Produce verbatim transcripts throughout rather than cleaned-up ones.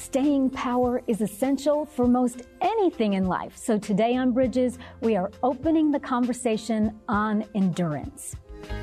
Staying power is essential for most anything in life. So today on Bridges, we are opening the conversation on endurance.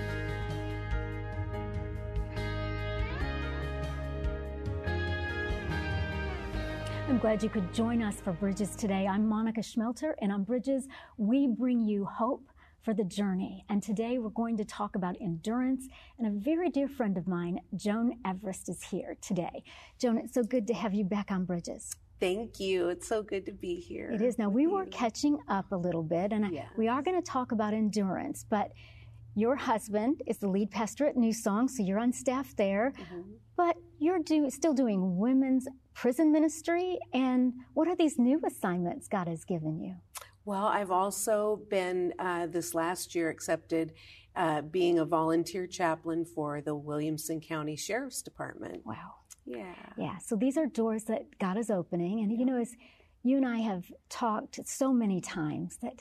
I'm glad you could join us for Bridges today. I'm Monica Schmelter, and on Bridges, we bring you hope for the journey. And today we're going to talk about endurance, and a very dear friend of mine, Joan Everest, is here today. Joan, it's so good to have you back on Bridges. Thank you. It's so good to be here. It is. Now, we you. were catching up a little bit, and yeah. we are going to talk about endurance, but your husband is the lead pastor at New Song, so you're on staff there, mm-hmm. but you're do, still doing women's prison ministry, and what are these new assignments God has given you? Well, I've also been uh, this last year accepted uh, being a volunteer chaplain for the Williamson County Sheriff's Department. Wow. Yeah. Yeah. So these are doors that God is opening. And, yeah. you know, as you and I have talked so many times that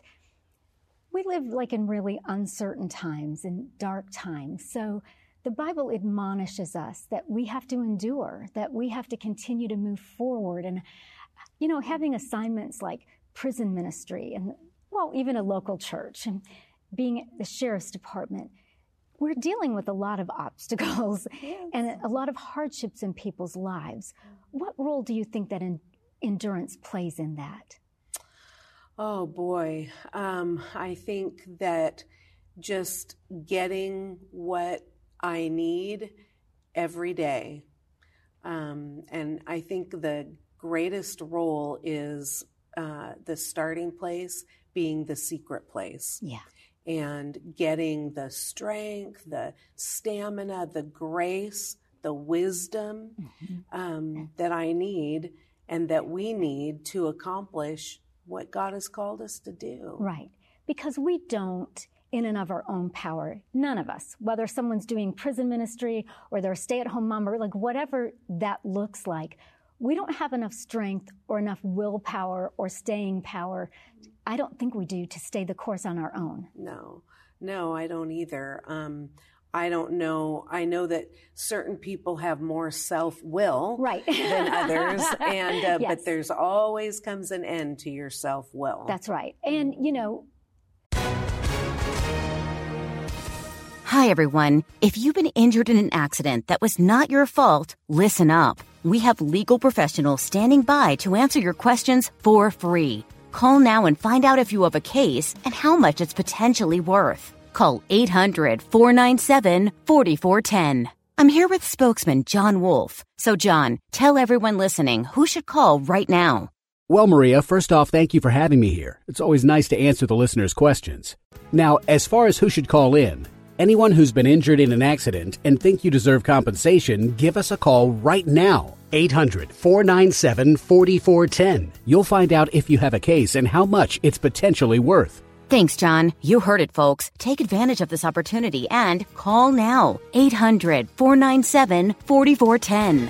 we live like in really uncertain times and dark times. So the Bible admonishes us that we have to endure, that we have to continue to move forward. And, you know, having assignments like prison ministry and, well, even a local church and being at the sheriff's department, we're dealing with a lot of obstacles yes. and a lot of hardships in people's lives. What role do you think that in, endurance plays in that? Oh, boy. Um, I think that just getting what I need every day. Um, and I think the greatest role is Uh, the starting place being the secret place. Yeah. And getting the strength, the stamina, the grace, the wisdom mm-hmm. um, that I need and that we need to accomplish what God has called us to do. Right. Because we don't, in and of our own power, none of us, whether someone's doing prison ministry or they're a stay-at-home mom or like whatever that looks like, we don't have enough strength or enough willpower or staying power. I don't think we do to stay the course on our own. No, no, I don't either. Um, I don't know. I know that certain people have more self-will right. than others, and uh, yes. but there's always comes an end to your self-will. That's right. And, you know, Hi, everyone. If you've been injured in an accident that was not your fault, listen up. We have legal professionals standing by to answer your questions for free. Call now and find out if you have a case and how much it's potentially worth. Call eight hundred, four nine seven, four four one zero. I'm here with spokesman John Wolf. So, John, tell everyone listening who should call right now. Well, Maria, first off, thank you for having me here. It's always nice to answer the listeners' questions. Now, as far as who should call in, anyone who's been injured in an accident and think you deserve compensation, give us a call right now. eight hundred, four nine seven, four four one zero. You'll find out if you have a case and how much it's potentially worth. Thanks, John. You heard it, folks. Take advantage of this opportunity and call now. eight hundred, four nine seven, four four one zero.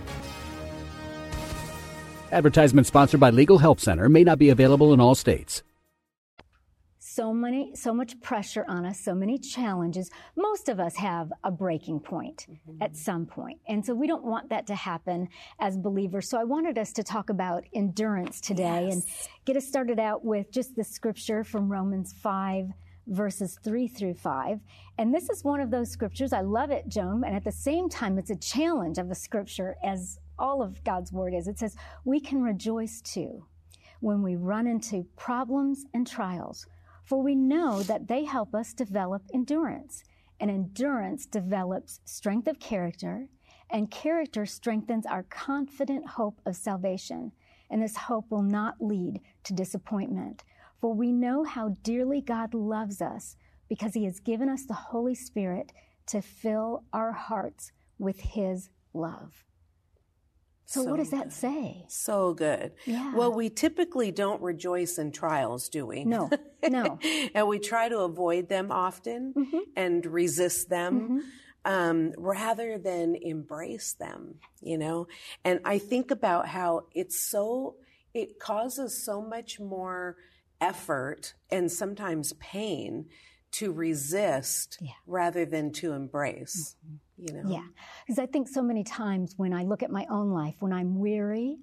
Advertisement sponsored by Legal Help Center. May not be available in all states. So many, so much pressure on us, so many challenges. Most of us have a breaking point mm-hmm. at some point. And so we don't want that to happen as believers. So I wanted us to talk about endurance today yes. and get us started out with just the scripture from Romans five, verses three through five. And this is one of those scriptures. I love it, Joan. And at the same time, it's a challenge of the scripture as all of God's word is. It says, we can rejoice too when we run into problems and trials, for we know that they help us develop endurance, and endurance develops strength of character, and character strengthens our confident hope of salvation, and this hope will not lead to disappointment. For we know how dearly God loves us because he has given us the Holy Spirit to fill our hearts with his love. So, so what does that good. say? So good. Yeah. Well, we typically don't rejoice in trials, do we? No, no. And we try to avoid them often mm-hmm. and resist them mm-hmm. um, rather than embrace them, you know? And I think about how it's so, it causes so much more effort and sometimes pain to resist yeah. rather than to embrace. Mm-hmm. You know? Yeah, because I think so many times when I look at my own life, when I'm weary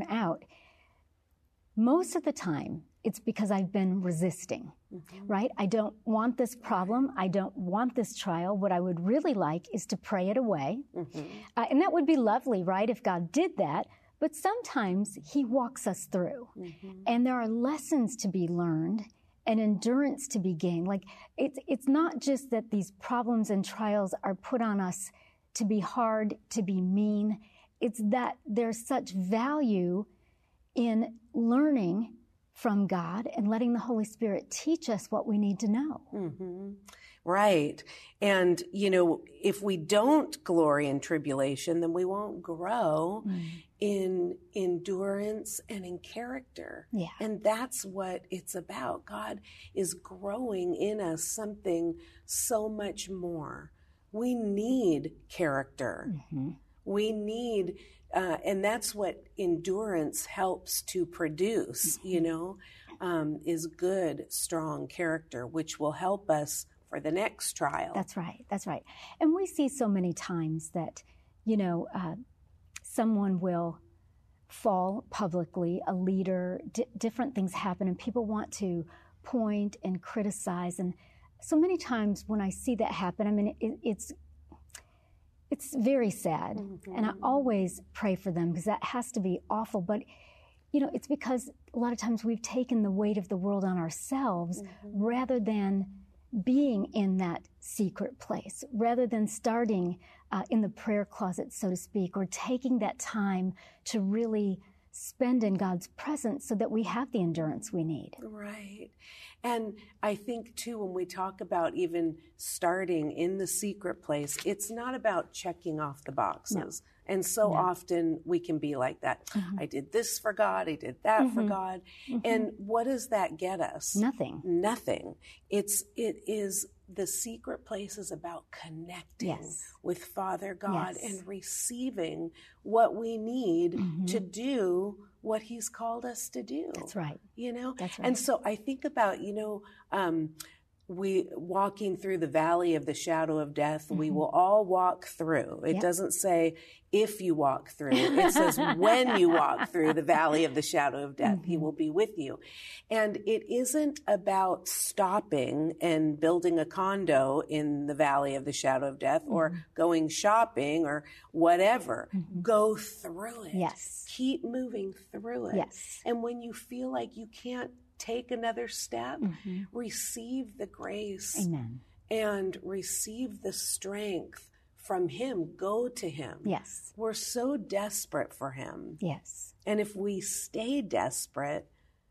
burn out, most of the time, it's because I've been resisting, mm-hmm. right? I don't want this problem. I don't want this trial. What I would really like is to pray it away. Mm-hmm. Uh, and that would be lovely, right, if God did that. But sometimes he walks us through. Mm-hmm. And there are lessons to be learned and endurance to be gained. Like, it's, it's not just that these problems and trials are put on us to be hard, to be mean. It's that there's such value in learning from God and letting the Holy Spirit teach us what we need to know. Mm-hmm. Right. And, you know, if we don't glory in tribulation, then we won't grow mm. in endurance and in character. Yeah. And that's what it's about. God is growing in us something so much more. We need character. Mm-hmm. We need Uh, and that's what endurance helps to produce, you know, um, is good, strong character, which will help us for the next trial. That's right. That's right. And we see so many times that, you know, uh, someone will fall publicly, a leader, d- different things happen, and people want to point and criticize. And so many times when I see that happen, I mean, it, it's It's very sad, mm-hmm. and I always pray for them because that has to be awful. But, you know, it's because a lot of times we've taken the weight of the world on ourselves mm-hmm. rather than being in that secret place, rather than starting uh, in the prayer closet, so to speak, or taking that time to really spend in God's presence so that we have the endurance we need. Right. And I think, too, when we talk about even starting in the secret place, it's not about checking off the boxes. No. And so no. often we can be like that. Mm-hmm. I did this for God. I did that mm-hmm. for God. Mm-hmm. And what does that get us? Nothing. Nothing. It's, it is, the secret place is about connecting yes. with Father God yes. and receiving what we need mm-hmm. to do what he's called us to do. That's right. You know? That's right. And so I think about, you know, um, we walking through the valley of the shadow of death, mm-hmm. we will all walk through. It yep. doesn't say if you walk through. It says when you walk through the valley of the shadow of death, mm-hmm. he will be with you. And it isn't about stopping and building a condo in the valley of the shadow of death mm-hmm. or going shopping or whatever. Mm-hmm. Go through it. Yes. Keep moving through it. Yes. And when you feel like you can't take another step, mm-hmm. receive the grace Amen. And receive the strength from him. Go to him. Yes. We're so desperate for him. Yes. And if we stay desperate,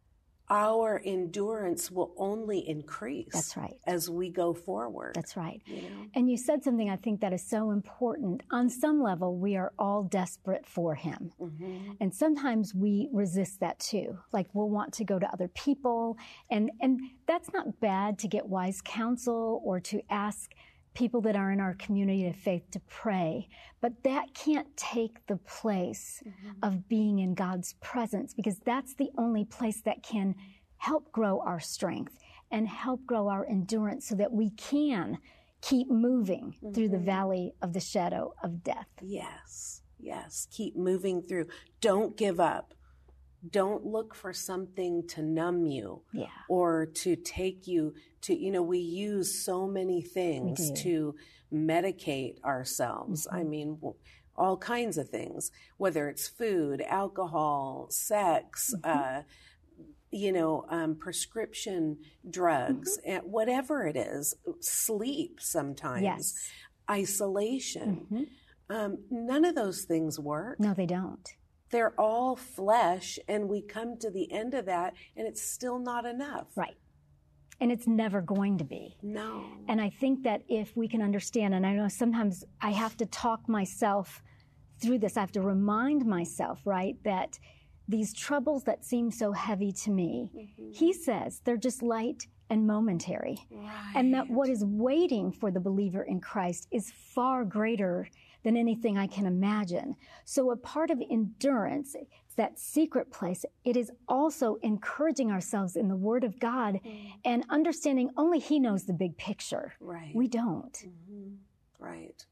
our endurance will only increase. That's right. As we go forward. That's right. You know? And you said something I think that is so important. On some level, we are all desperate for him. Mm-hmm. And sometimes we resist that too. Like we'll want to go to other people. And, and that's not bad to get wise counsel or to ask people that are in our community of faith to pray. But that can't take the place mm-hmm. of being in God's presence, because that's the only place that can help grow our strength and help grow our endurance so that we can keep moving mm-hmm. through the valley of the shadow of death. Yes, yes. Keep moving through. Don't give up. Don't look for something to numb you yeah. or to take you to, you know, we use so many things to medicate ourselves. Mm-hmm. I mean, all kinds of things, whether it's food, alcohol, sex, mm-hmm. uh, you know, um, prescription drugs, mm-hmm. and whatever it is, sleep sometimes, yes. isolation. Mm-hmm. Um, none of those things work. No, they don't. They're all flesh, and we come to the end of that, and it's still not enough. Right. And it's never going to be. No. And I think that if we can understand, and I know sometimes I have to talk myself through this, I have to remind myself, right, that these troubles that seem so heavy to me, mm-hmm. he says they're just light and momentary. Right. And that what is waiting for the believer in Christ is far greater than anything I can imagine. So a part of endurance, it's that secret place, it is also encouraging ourselves in the Word of God mm. and understanding only He knows the big picture. Right. We don't. Mm-hmm. Right.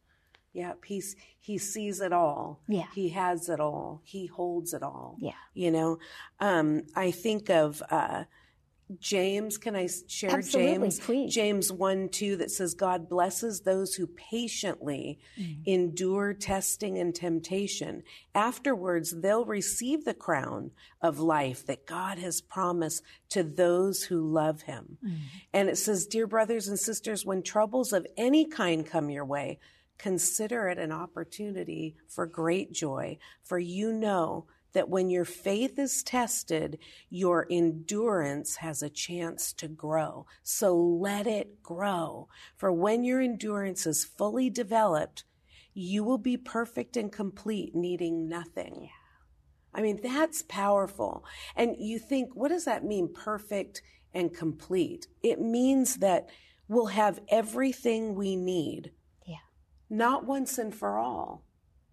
Yeah, he's, he sees it all. Yeah. He has it all. He holds it all. Yeah. You know, um, I think of uh, James. Can I share Absolutely, James? please. James one two that says, God blesses those who patiently mm. endure testing and temptation. Afterwards, they'll receive the crown of life that God has promised to those who love him. Mm. And it says, dear brothers and sisters, when troubles of any kind come your way, consider it an opportunity for great joy, for you know that when your faith is tested, your endurance has a chance to grow. So let it grow. For when your endurance is fully developed, you will be perfect and complete, needing nothing. Yeah. I mean, that's powerful. And you think, what does that mean, perfect and complete? It means that we'll have everything we need. Yeah. Not once and for all,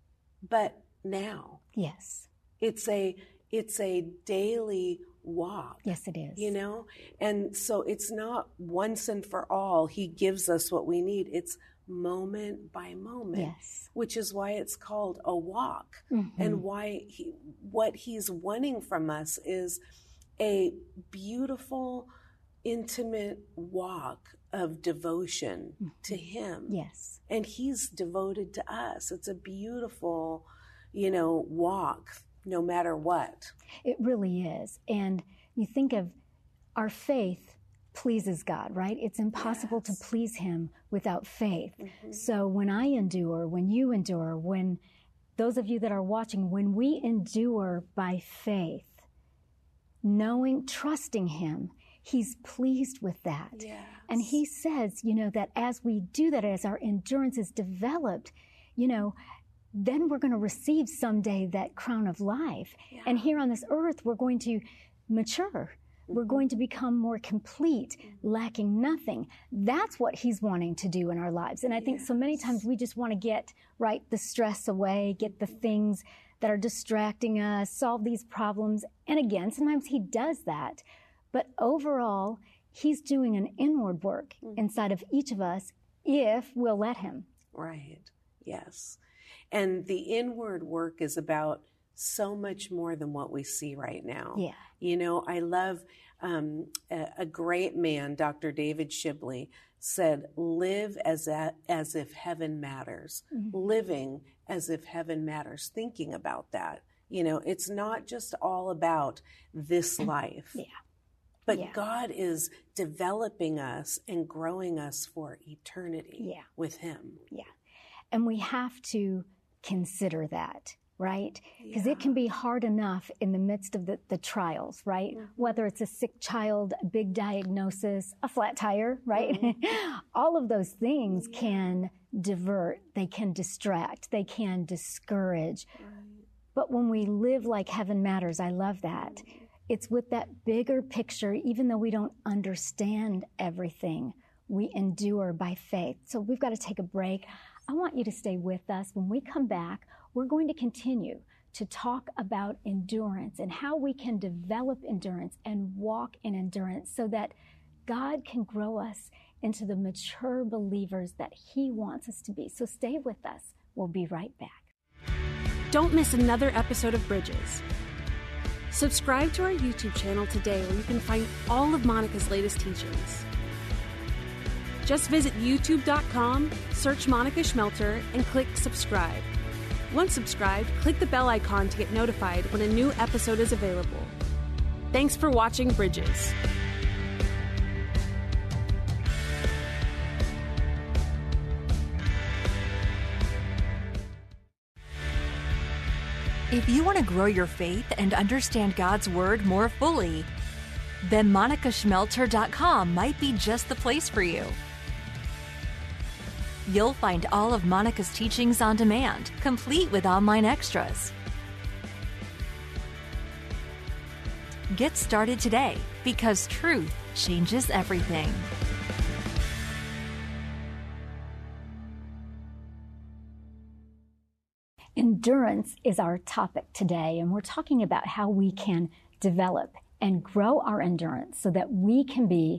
but now. Yes. It's a, it's a daily walk. Yes, it is. You know? And so it's not once and for all. He gives us what we need. It's moment by moment. Yes. Which is why it's called a walk. Mm-hmm. And why he, what he's wanting from us is a beautiful, intimate walk of devotion mm-hmm. to him. Yes. And he's devoted to us. It's a beautiful, you know, walk, no matter what. It really is. And you think of our faith pleases God, right? It's impossible yes. to please him without faith. Mm-hmm. So when I endure, when you endure, when those of you that are watching, when we endure by faith, knowing, trusting him, he's pleased with that. Yes. And he says, you know, that as we do that, as our endurance is developed, you know, then we're going to receive someday that crown of life. Yeah. And here on this earth, we're going to mature. Mm-hmm. We're going to become more complete, mm-hmm. lacking nothing. That's what he's wanting to do in our lives. And I think yes. so many times we just want to get, right, the stress away, get the things that are distracting us, solve these problems. And again, sometimes he does that. But overall, he's doing an inward work mm-hmm. inside of each of us if we'll let him. Right. Yes. And the inward work is about so much more than what we see right now. Yeah. You know, I love um, a, a great man, Doctor David Shibley, said, live as a, as if heaven matters. Mm-hmm. Living as if heaven matters. Thinking about that. You know, it's not just all about this life. Yeah. But yeah. God is developing us and growing us for eternity yeah. with him. Yeah. And we have to consider that, right? Because yeah. it can be hard enough in the midst of the, the trials, right? Mm-hmm. Whether it's a sick child, a big diagnosis, a flat tire, right? Mm-hmm. All of those things yeah. can divert, they can distract, they can discourage. Right. But when we live like heaven matters, I love that. Mm-hmm. It's with that bigger picture, even though we don't understand everything, we endure by faith. So we've got to take a break. I want you to stay with us. When we come back, we're going to continue to talk about endurance and how we can develop endurance and walk in endurance so that God can grow us into the mature believers that he wants us to be. So stay with us. We'll be right back. Don't miss another episode of Bridges. Subscribe to our YouTube channel today where you can find all of Monica's latest teachings. Just visit youtube dot com, search Monica Schmelter, and click subscribe. Once subscribed, click the bell icon to get notified when a new episode is available. Thanks for watching Bridges. If you want to grow your faith and understand God's Word more fully, then monica schmelter dot com might be just the place for you. You'll find all of Monica's teachings on demand, complete with online extras. Get started today, because truth changes everything. Endurance is our topic today, and we're talking about how we can develop and grow our endurance so that we can be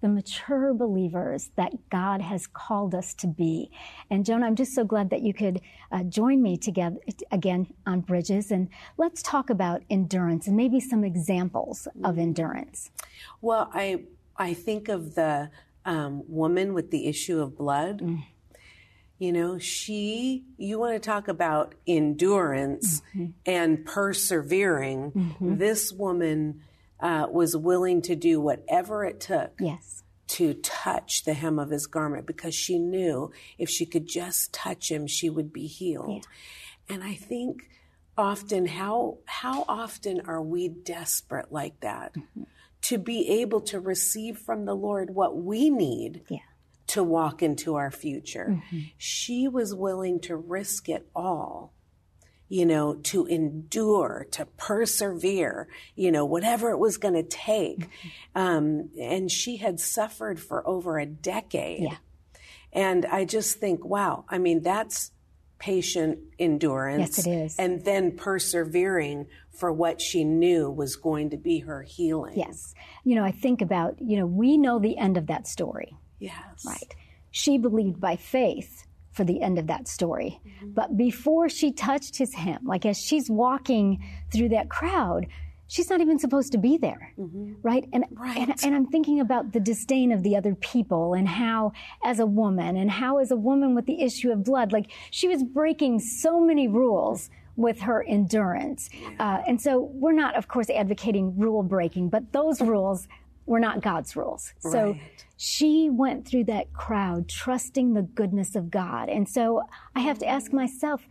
the mature believers that God has called us to be. And Jonah, I'm just so glad that you could uh, join me together again on Bridges, and let's talk about endurance and maybe some examples of endurance. Well, I I think of the um, woman with the issue of blood. Mm. You know, she, you want to talk about endurance mm-hmm. and persevering. Mm-hmm. This woman uh, was willing to do whatever it took yes. to touch the hem of his garment, because she knew if she could just touch him, she would be healed. Yeah. And I think often, how, how often are we desperate like that mm-hmm. to be able to receive from the Lord what we need? Yeah. To walk into our future. Mm-hmm. She was willing to risk it all, you know, to endure, to persevere, you know, whatever it was going to take. Mm-hmm. Um, and she had suffered for over a decade. Yeah. And I just think, wow, I mean, that's patient endurance. Yes, it is. And then persevering for what she knew was going to be her healing. Yes. You know, I think about, you know, we know the end of that story. Yes. Right. She believed by faith for the end of that story. Mm-hmm. But before she touched his hem, like as she's walking through that crowd, she's not even supposed to be there. Mm-hmm. Right? And, right. and and I'm thinking about the disdain of the other people, and how as a woman, and how as a woman with the issue of blood, like she was breaking so many rules with her endurance. Yeah. Uh, and so we're not, of course, advocating rule breaking, but those rules were not God's rules. Right. So she went through that crowd trusting the goodness of God. And so I have to ask myself,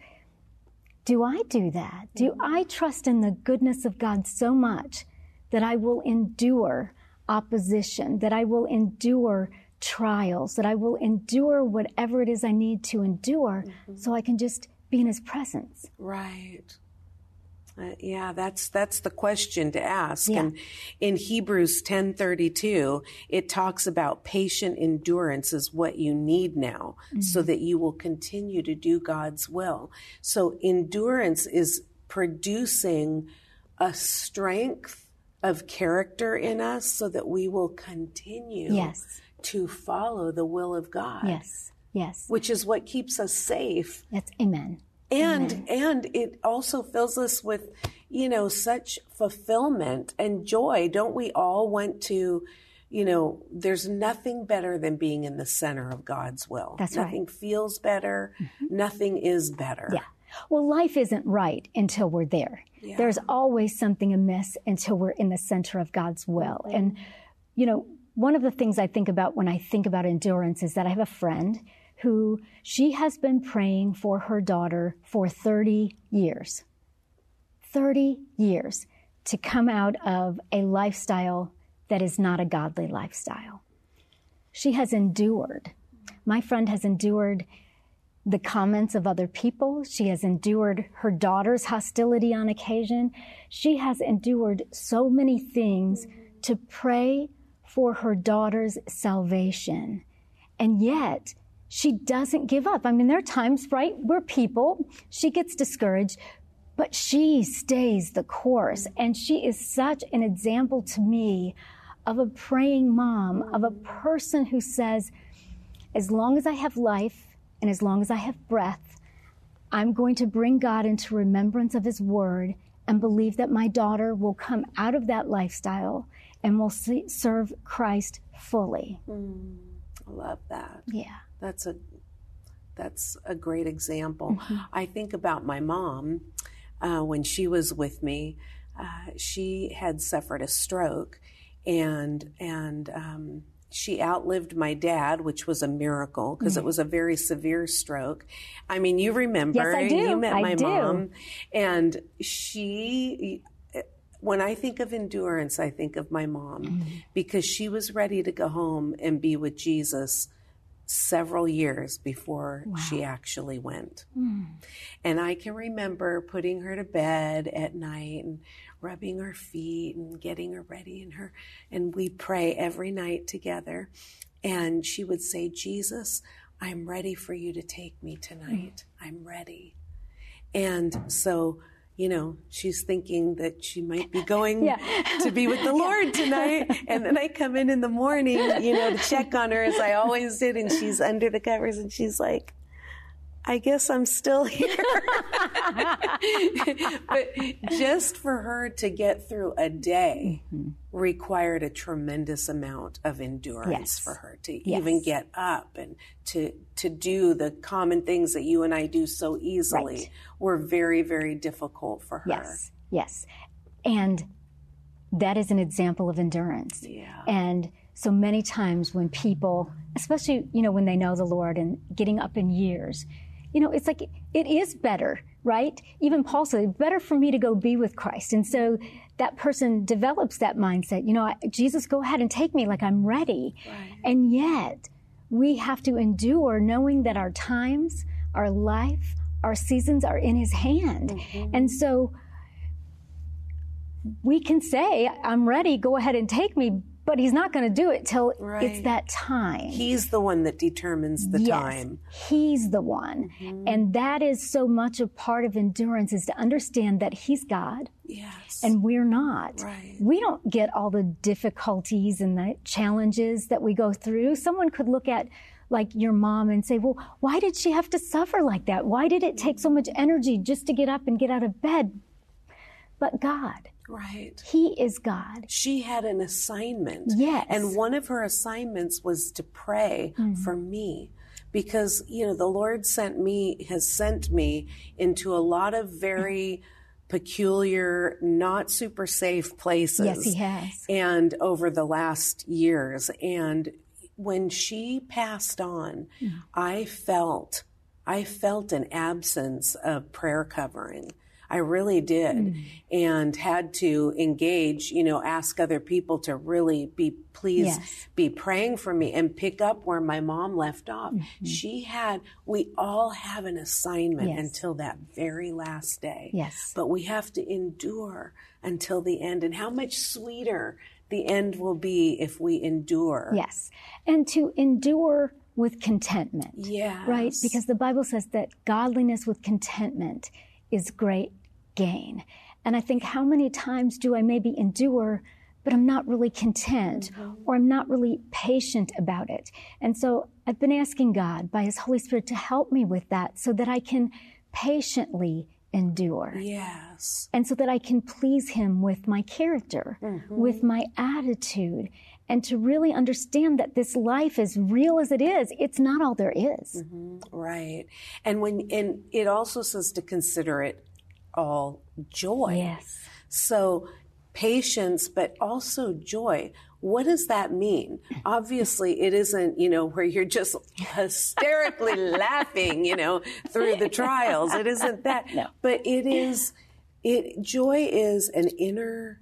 do I do that? Do I trust in the goodness of God so much that I will endure opposition, that I will endure trials, that I will endure whatever it is I need to endure mm-hmm. so I can just be in his presence? Right. Uh, yeah, that's that's the question to ask. Yeah. And in Hebrews ten thirty-two, it talks about patient endurance is what you need now, mm-hmm. so that you will continue to do God's will. So endurance is producing a strength of character in us so that we will continue yes. to follow the will of God. Yes, yes. Which is what keeps us safe. That's amen. And Amen. and it also fills us with, you know, such fulfillment and joy. Don't we all want to, you know, there's nothing better than being in the center of God's will. That's nothing right. feels better. Mm-hmm. Nothing is better. Yeah. Well, life isn't right until we're there. Yeah. There's always something amiss until we're in the center of God's will. Mm-hmm. And, you know, one of the things I think about when I think about endurance is that I have a friend who she has been praying for her daughter for thirty years. thirty years to come out of a lifestyle that is not a godly lifestyle. She has endured. My friend has endured the comments of other people. She has endured her daughter's hostility on occasion. She has endured so many things to pray for her daughter's salvation. And yet, she doesn't give up. I mean, there are times, right, we're people. She gets discouraged, but she stays the course. And she is such an example to me of a praying mom, of a person who says, as long as I have life and as long as I have breath, I'm going to bring God into remembrance of his word and believe that my daughter will come out of that lifestyle and will see, serve Christ fully. Mm, I love that. Yeah. That's a that's a great example. Mm-hmm. I think about my mom uh, when she was with me. Uh, she had suffered a stroke, and and um, she outlived my dad, which was a miracle because mm-hmm. it was a very severe stroke. I mean, you remember? Yes, I do. You met I my do. mom, and she. When I think of endurance, I think of my mom mm-hmm. because she was ready to go home and be with Jesus several years before wow. she actually went. Mm. And I can remember putting her to bed at night and rubbing her feet and getting her ready, and her, and we pray every night together. And she would say, Jesus, I'm ready for you to take me tonight. Mm. I'm ready. And so, you know, she's thinking that she might be going Yeah. to be with the Lord tonight. And then I come in in the morning, you know, to check on her as I always did. And she's under the covers and she's like, I guess I'm still here. But just for her to get through a day mm-hmm. required a tremendous amount of endurance yes. for her to yes. even get up and to to do the common things that you and I do so easily right. were very, very difficult for her. Yes, yes. And that is an example of endurance. Yeah. And so many times when people, especially, you know, when they know the Lord and getting up in years, you know, it's like, it is better, right? Even Paul said, better for me to go be with Christ. And so that person develops that mindset, you know, Jesus, go ahead and take me like I'm ready. Right. And yet we have to endure knowing that our times, our life, our seasons are in his hand. Mm-hmm. And so we can say, I'm ready, go ahead and take me. But he's not going to do it till right. it's that time. He's the one that determines the yes, time. He's the one. Mm-hmm. And that is so much a part of endurance, is to understand that he's God. Yes. And we're not. Right. We don't get all the difficulties and the challenges that we go through. Someone could look at like your mom and say, well, why did she have to suffer like that? Why did it take so much energy just to get up and get out of bed? But God. Right. He is God. She had an assignment. Yes. And one of her assignments was to pray mm-hmm. for me. Because, you know, the Lord sent me, has sent me into a lot of very peculiar, not super safe places. Yes, he has. And over the last years. And when she passed on, mm-hmm. I felt, I felt an absence of prayer covering. I really did. Mm. And had to engage, you know, ask other people to really be, please yes. be praying for me and pick up where my mom left off. Mm-hmm. She had, we all have an assignment yes. until that very last day. Yes. But we have to endure until the end. And how much sweeter the end will be if we endure. Yes. And to endure with contentment. Yes. Right? Because the Bible says that godliness with contentment is great gain. And I think, how many times do I maybe endure, but I'm not really content, mm-hmm. or I'm not really patient about it? And so I've been asking God by his Holy Spirit to help me with that so that I can patiently endure. Yes. And so that I can please him with my character, mm-hmm. with my attitude, and to really understand that this life, as real as it is, it's not all there is. Mm-hmm. Right. And when, and it also says to consider it all joy. Yes. So patience, but also joy. What does that mean? Obviously, it isn't, you know, where you're just hysterically laughing, you know, through the trials. It isn't that. No. But it is, it, joy is an inner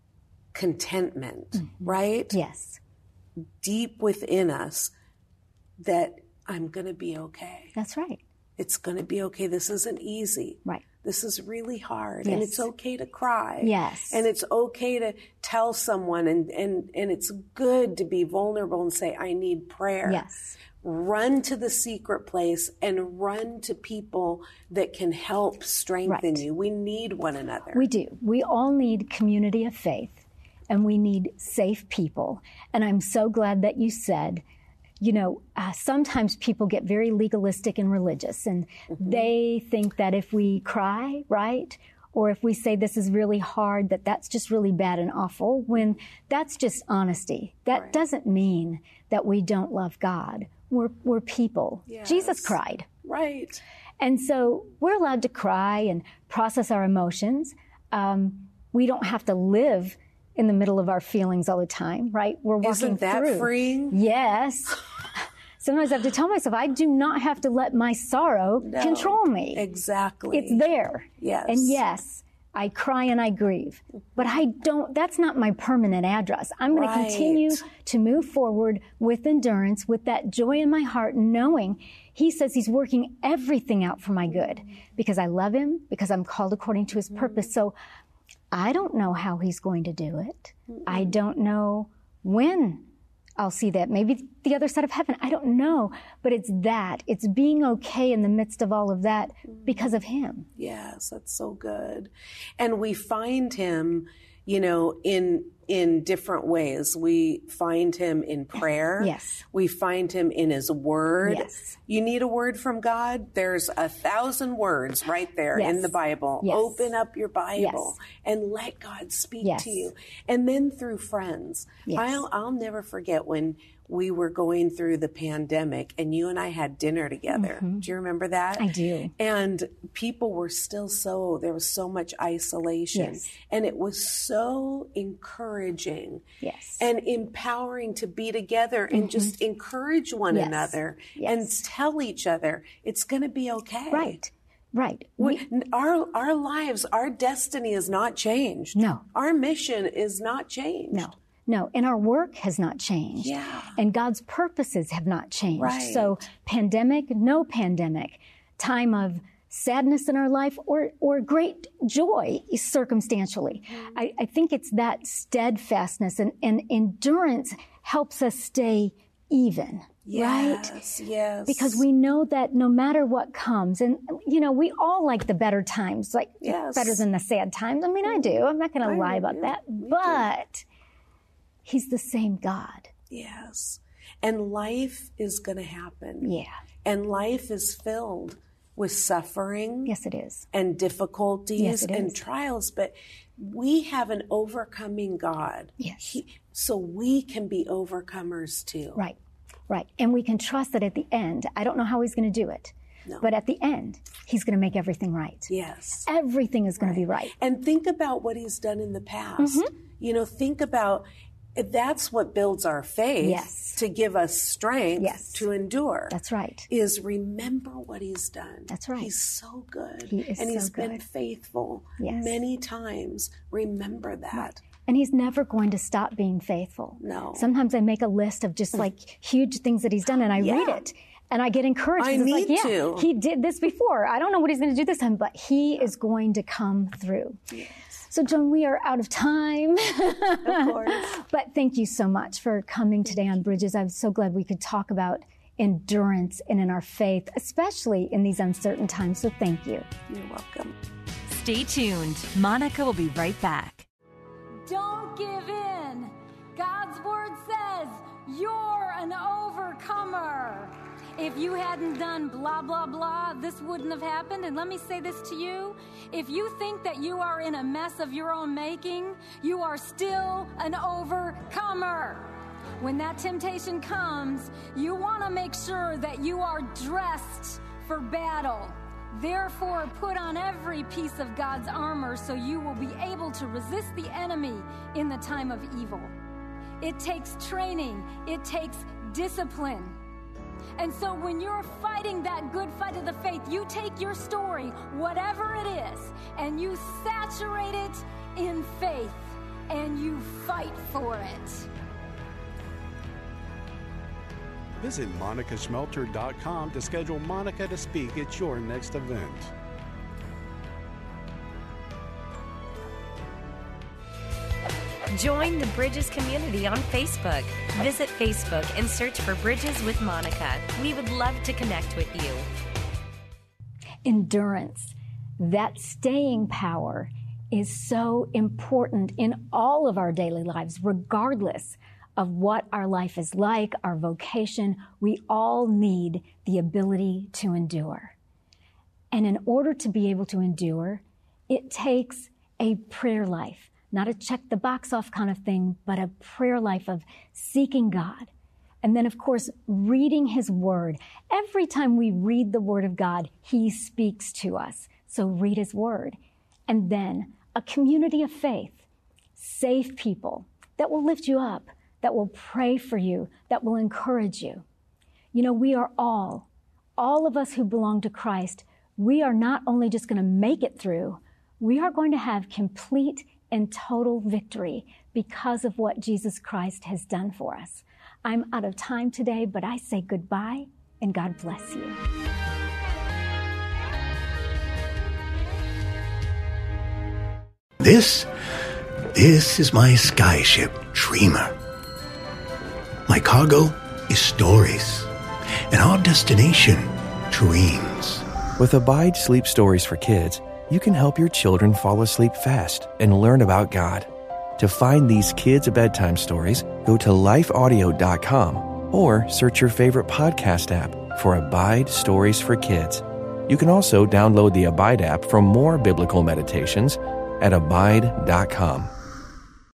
contentment, mm-hmm. right? Yes. Deep within us that I'm going to be okay. That's right. It's going to be okay. This isn't easy. Right. This is really hard. Yes. And it's okay to cry. Yes. And it's okay to tell someone, and, and, and it's good to be vulnerable and say, I need prayer. Yes. Run to the secret place and run to people that can help strengthen right. you. We need one another. We do. We all need community of faith, and we need safe people. And I'm so glad that you said, you know, uh, sometimes people get very legalistic and religious, and mm-hmm. they think that if we cry, right, or if we say this is really hard, that that's just really bad and awful, when that's just honesty. That right. doesn't mean that we don't love God. We're, we're people. Yes. Jesus cried. Right. And so we're allowed to cry and process our emotions. Um, we don't have to live in the middle of our feelings all the time, right? We're walking Isn't that through. freeing? Yes. Sometimes I have to tell myself, I do not have to let my sorrow No, control me. Exactly. It's there. Yes. And yes, I cry and I grieve. But I don't, that's not my permanent address. I'm going Right. to continue to move forward with endurance, with that joy in my heart, knowing he says he's working everything out for my good because I love him, because I'm called according to his purpose. So I don't know how he's going to do it. I don't know when I'll see that. Maybe the other side of heaven. I don't know. But it's that. It's being okay in the midst of all of that because of him. Yes, that's so good. And we find him, you know, in in different ways. We find him in prayer. Yes. We find him in his word. Yes. You need a word from God? There's a thousand words right there Yes. in the Bible. Yes. Open up your Bible Yes. and let God speak Yes. to you. And then through friends. Yes. I'll, I'll never forget when we were going through the pandemic and you and I had dinner together. Mm-hmm. Do you remember that? I do. And people were still so, there was so much isolation. Yes. And it was so encouraging Yes. and empowering to be together and Mm-hmm. just encourage one Yes. another Yes. and tell each other it's going to be okay. Right. Right. We, our, our lives, our destiny is not changed. No. Our mission is not changed. No. No, and our work has not changed. Yeah. And God's purposes have not changed. Right. So pandemic, no pandemic, time of sadness in our life or, or great joy circumstantially. Mm-hmm. I, I think it's that steadfastness and, and endurance helps us stay even. Yes, right? yes. Because we know that no matter what comes, and, you know, we all like the better times, like Yes. better than the sad times. I mean, I do. I'm not going to lie about do. that. Me But he's the same God. Yes. And life is going to happen. Yeah. And life is filled with suffering. Yes, it is. And difficulties Yes, it and is. trials. But we have an overcoming God. Yes. He, so we can be overcomers too. Right. Right. And we can trust that at the end, I don't know how he's going to do it, No. but at the end, he's going to make everything right. Yes. Everything is going to be right. And think about what he's done in the past. Mm-hmm. You know, think about that's what builds our faith Yes. to give us strength Yes. to endure. That's right. Is remember what he's done. That's right. He's so good. He is and so he's been good. faithful Yes. many times. Remember that. And he's never going to stop being faithful. No. Sometimes I make a list of just like huge things that he's done and I Yeah. read it. And I get encouraged. I It's need like, yeah, to. he did this before. I don't know what he's going to do this time, but he is going to come through. Yes. So, Joan, we are out of time. Of course. But thank you so much for coming today on Bridges. I'm so glad we could talk about endurance and in our faith, especially in these uncertain times. So thank you. You're welcome. Stay tuned. Monica will be right back. Don't give in. God's word says you're an overcomer. If you hadn't done blah, blah, blah, this wouldn't have happened. And let me say this to you. If you think that you are in a mess of your own making, you are still an overcomer. When that temptation comes, you want to make sure that you are dressed for battle. Therefore, put on every piece of God's armor so you will be able to resist the enemy in the time of evil. It takes training. It takes discipline. And so when you're fighting that good fight of the faith, you take your story, whatever it is, and you saturate it in faith, and you fight for it. Visit monica schmelter dot com to schedule Monica to speak at your next event. Join the Bridges community on Facebook. Visit Facebook and search for Bridges with Monica. We would love to connect with you. Endurance, that staying power, is so important in all of our daily lives, regardless of what our life is like, our vocation. We all need the ability to endure. And in order to be able to endure, it takes a prayer life. Not a check the box off kind of thing, but a prayer life of seeking God. And then, of course, reading his word. Every time we read the word of God, he speaks to us. So read his word. And then a community of faith, safe people that will lift you up, that will pray for you, that will encourage you. You know, we are all, all of us who belong to Christ, we are not only just going to make it through, we are going to have complete and total victory because of what Jesus Christ has done for us. I'm out of time today, but I say goodbye and God bless you. This, this is my skyship, Dreamer. My cargo is stories, and our destination, dreams. With Abide Sleep Stories for Kids, you can help your children fall asleep fast and learn about God. To find these kids' bedtime stories, go to life audio dot com or search your favorite podcast app for Abide Stories for Kids. You can also download the Abide app for more biblical meditations at abide dot com.